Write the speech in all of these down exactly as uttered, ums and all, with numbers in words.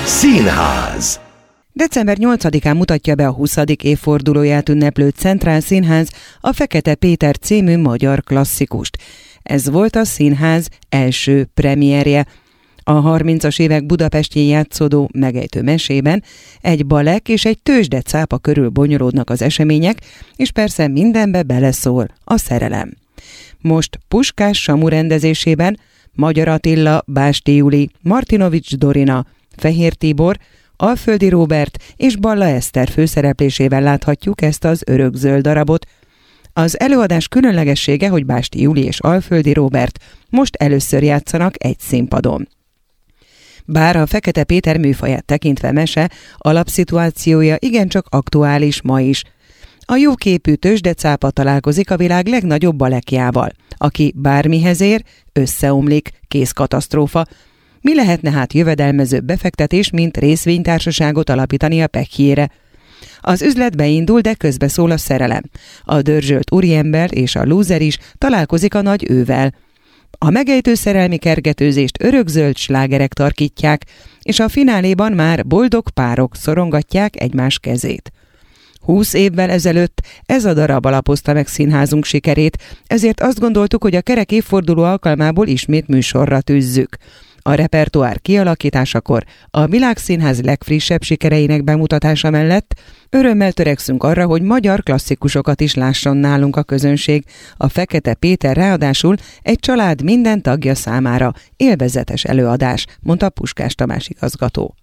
Színház. december nyolcadikán mutatja be a huszadik évfordulóját ünneplő Centrál Színház a Fekete Péter című magyar klasszikust. Ez volt a színház első premierje. A harmincas évek Budapestjén játszódó megejtő mesében egy balek és egy tőzsdecápa körül bonyolódnak az események, és persze mindenbe beleszól a szerelem. Most Puskás Samu rendezésében Magyar Attila, Básti Juli, Martinovics Dorina, Fehér Tibor, Alföldi Róbert és Balla Eszter főszereplésével láthatjuk ezt az örökzöld darabot. Az előadás különlegessége, hogy Básti Juli és Alföldi Róbert most először játszanak egy színpadon. Bár a Fekete Péter műfaját tekintve mese, alapszituációja igencsak aktuális ma is. A jóképű tőzsdecápa találkozik a világ legnagyobb balekjával, aki bármihez ér, összeomlik, kész katasztrófa. Mi lehetne hát jövedelmezőbb befektetés, mint részvénytársaságot alapítani a pekjére? Az üzlet beindul, de közbeszól a szerelem. A dörzsölt úriember és a lúzer is találkozik a nagy ővel. A megejtő szerelmi kergetőzést örökzöld slágerek tarkítják, és a fináléban már boldog párok szorongatják egymás kezét. Húsz évvel ezelőtt ez a darab alapozta meg színházunk sikerét, ezért azt gondoltuk, hogy a kerek évforduló alkalmából ismét műsorra tűzzük. A repertoár kialakításakor a Világszínház legfrissebb sikereinek bemutatása mellett örömmel törekszünk arra, hogy magyar klasszikusokat is lásson nálunk a közönség. A Fekete Péter ráadásul egy család minden tagja számára élvezetes előadás, mondta Puskás Tamás igazgató.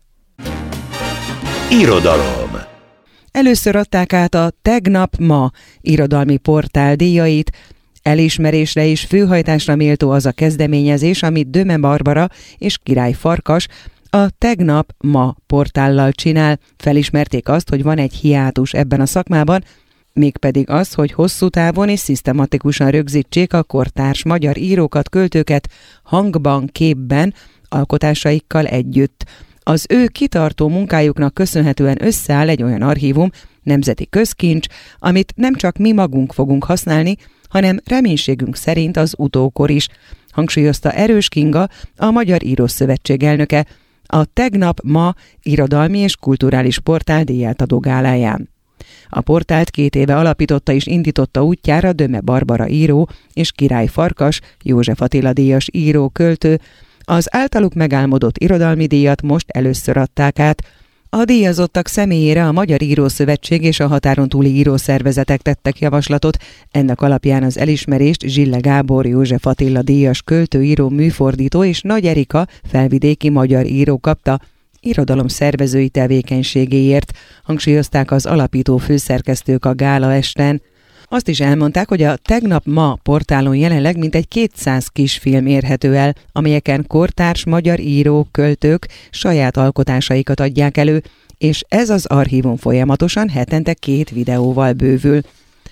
Irodalom. Először adták át a Tegnap Ma irodalmi portál díjait. Elismerésre és főhajtásra méltó az a kezdeményezés, amit Döme Barbara és Király Farkas a Tegnap Ma portállal csinál. Felismerték azt, hogy van egy hiátus ebben a szakmában, mégpedig az, hogy hosszú távon és szisztematikusan rögzítsék a kortárs magyar írókat, költőket hangban, képben, alkotásaikkal együtt. Az ő kitartó munkájuknak köszönhetően összeáll egy olyan archívum, nemzeti közkincs, amit nem csak mi magunk fogunk használni, hanem reménységünk szerint az utókor is, hangsúlyozta Erős Kinga, a Magyar Írószövetség elnöke, a Tegnap Ma irodalmi és kulturális portál díjátadó gáláján. A portált két éve alapította és indította útjára Döme Barbara író és Király Farkas, József Attila díjas író, költő. Az általuk megálmodott irodalmi díjat most először adták át. A díjazottak személyére a Magyar Írószövetség és a határon túli írószervezetek tettek javaslatot. Ennek alapján az elismerést Zsille Gábor, József Attila díjas költő, író, műfordító és Nagy Erika felvidéki magyar író kapta irodalom szervezői tevékenységéért, hangsúlyozták az alapító főszerkesztők a gála esten. Azt is elmondták, hogy a Tegnap Ma portálon jelenleg mintegy kétszáz kisfilm érhető el, amelyeken kortárs magyar írók, költők saját alkotásaikat adják elő, és ez az archívum folyamatosan hetente két videóval bővül.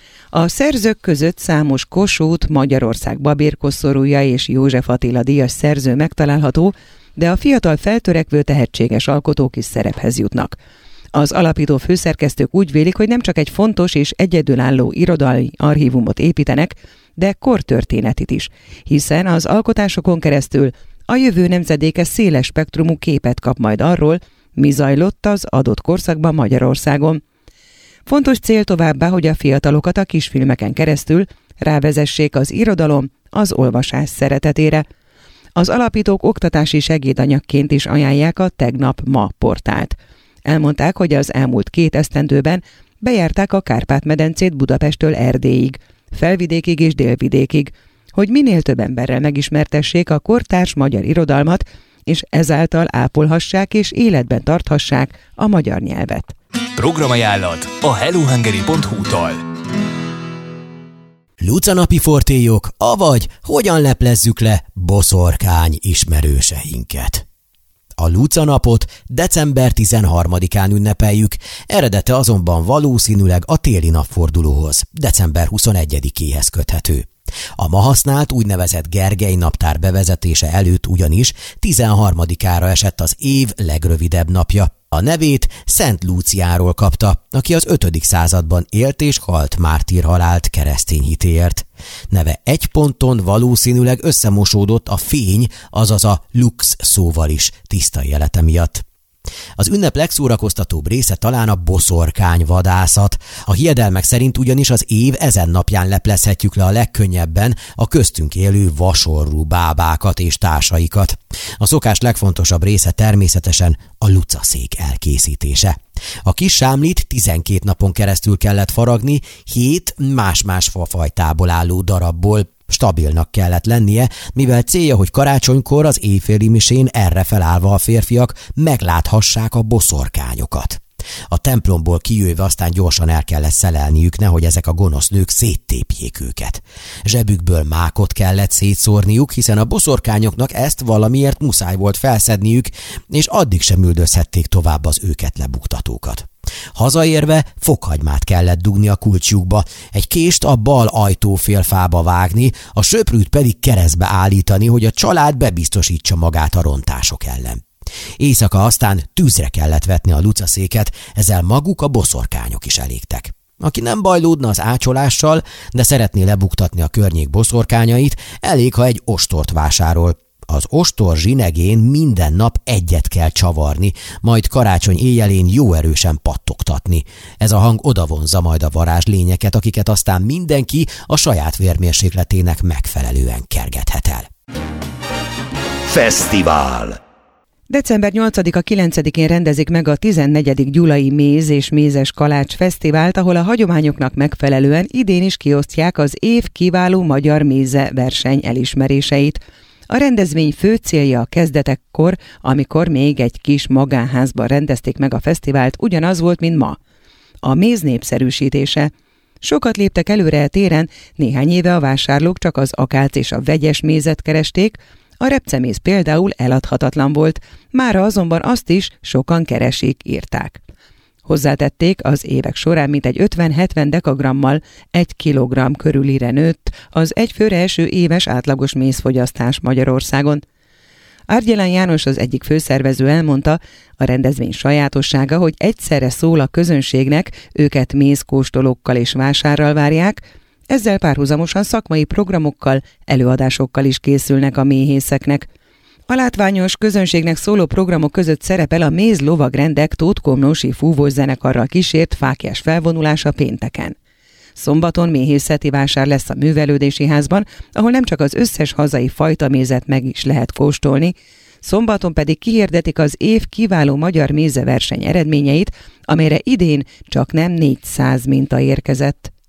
A szerzők között számos Kossuth, Magyarország babérkoszorúja és József Attila díjas szerző megtalálható, de a fiatal feltörekvő tehetséges alkotók is szerephez jutnak. Az alapító főszerkesztők úgy vélik, hogy nem csak egy fontos és egyedülálló irodalmi archívumot építenek, de kortörténetit is, hiszen az alkotásokon keresztül a jövő nemzedéke széles spektrumú képet kap majd arról, mi zajlott az adott korszakban Magyarországon. Fontos cél továbbá, hogy a fiatalokat a kisfilmeken keresztül rávezessék az irodalom, az olvasás szeretetére. Az alapítók oktatási segédanyagként is ajánlják a Tegnap Ma portált. Elmondták, hogy az elmúlt két esztendőben bejárták a Kárpát-medencét Budapesttől Erdélyig, Felvidékig és Délvidékig, hogy minél több emberrel megismertessék a kortárs magyar irodalmat, és ezáltal ápolhassák és életben tarthassák a magyar nyelvet. Programajánlat a hellohungary pont hu-tól. Lucanapi fortélyok, avagy hogyan leplezzük le boszorkány ismerőseinket. A Lucanapot december tizenharmadikán ünnepeljük, eredete azonban valószínűleg a téli napfordulóhoz, december huszonegyedikéhez köthető. A ma használt úgynevezett Gergely naptár bevezetése előtt ugyanis tizenharmadikára esett az év legrövidebb napja. A nevét Szent Lúciáról kapta, aki az ötödik században élt és halt mártírhalált keresztény hitéért. Neve egy ponton valószínűleg összemosódott a fény, azaz a lux szóval is tiszta jelete miatt. Az ünnep legszórakoztatóbb része talán a boszorkányvadászat. A hiedelmek szerint ugyanis az év ezen napján leplezhetjük le a legkönnyebben a köztünk élő vasorú bábákat és társaikat. A szokás legfontosabb része természetesen a lucaszék elkészítése. A kis sámlit tizenkét napon keresztül kellett faragni, hét más-más fafajtából álló darabból. Stabilnak kellett lennie, mivel célja, hogy karácsonykor az éjféli misén erre felállva a férfiak megláthassák a boszorkányokat. A templomból kijöve aztán gyorsan el kellett szelelniük, nehogy ezek a gonosz nők széttépjék őket. Zsebükből mákot kellett szétszórniuk, hiszen a boszorkányoknak ezt valamiért muszáj volt felszedniük, és addig sem üldözhették tovább az őket lebuktatókat. Hazaérve fokhagymát kellett dugni a kulcsjukba, egy kést a bal ajtófélfába vágni, a söprűt pedig keresztbe állítani, hogy a család bebiztosítsa magát a rontások ellen. Éjszaka aztán tűzre kellett vetni a lucaszéket, ezzel maguk a boszorkányok is elégtek. Aki nem bajlódna az ácsolással, de szeretné lebuktatni a környék boszorkányait, elég, ha egy ostort vásárol. Az ostor zsinegén minden nap egyet kell csavarni, majd karácsony éjjelén jó erősen pattogtatni. Ez a hang odavonza majd a varázslényeket, akiket aztán mindenki a saját vérmérsékletének megfelelően kergethet el. Fesztivál. december nyolcadika-kilencedikén rendezik meg a tizennegyedik Gyulai Méz és Mézes Kalács Fesztivált, ahol a hagyományoknak megfelelően idén is kiosztják az év kiváló magyar méze verseny elismeréseit. A rendezvény fő célja a kezdetekkor, amikor még egy kis magánházban rendezték meg a fesztivált, ugyanaz volt, mint ma. A méz népszerűsítése. Sokat léptek előre a téren, néhány éve a vásárlók csak az akác és a vegyes mézet keresték, a repceméz például eladhatatlan volt, mára azonban azt is sokan keresik, írták. Hozzátették, az évek során mintegy ötven-hetven dekagrammal egy kilogramm körülire nőtt az egyfőre eső éves átlagos mézfogyasztás Magyarországon. Árgyelán János, az egyik főszervező elmondta, a rendezvény sajátossága, hogy egyszerre szól a közönségnek, őket mézkóstolókkal és vásárral várják, ezzel párhuzamosan szakmai programokkal, előadásokkal is készülnek a méhészeknek. A látványos közönségnek szóló programok között szerepel a Méz lovagrendek Tóth Komlósi fúvós zenekarral kísért fáklyás felvonulása pénteken. Szombaton méhészeti vásár lesz a művelődési házban, ahol nem csak az összes hazai fajta mézet meg is lehet kóstolni, szombaton pedig kihirdetik az év kiváló magyar mézeverseny eredményeit, amelyre idén csak nem négyszáz minta érkezett.